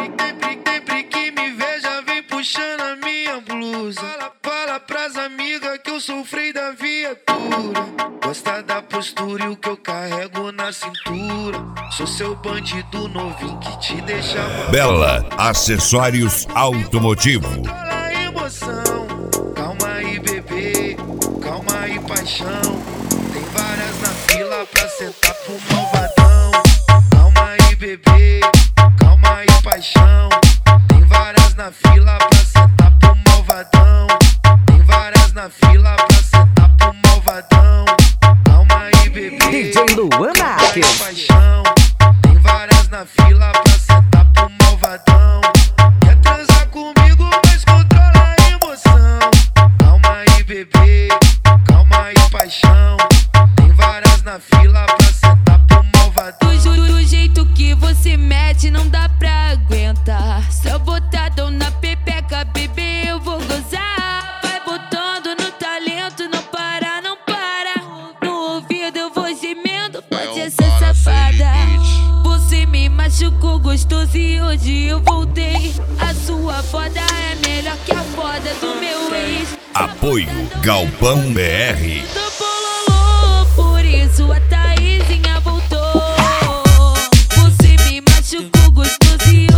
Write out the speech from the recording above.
Sempre que me veja, vem puxando a minha blusa. Fala pras amigas que eu sou freio da viatura. Gosta da postura e o que eu carrego na cintura. Sou seu bandido novinho que te deixa Bela Acessórios Automotivo. Fala emoção, calma aí bebê, calma aí paixão. Tem várias na fila pra sentar pro malvadão. Calma aí bebê, calma aí paixão. Tem várias na fila pra sentar pro malvadão. Tem várias na fila pra sentar pro malvadão. Calma aí bebê, DJ Luan Marques. paixão. Tem várias na fila pra sentar pro malvadão. Quer transar comigo, mas controla a emoção. Calma aí bebê, calma aí paixão. Tem várias na fila pra sentar pro malvadão. Do jeito que você mete não dá pra aguentar. Só botadão na pepeca, bebê, eu vou gozar. Vai botando no talento, não para, não para. No ouvido eu vou gemendo, pode essa safada. Você me machucou gostoso e hoje eu voltei. A sua foda é melhor que a foda do meu ex. Apoio Galpão BR. Tô bololô, por isso a Taizinha voltou. Você me machucou gostoso e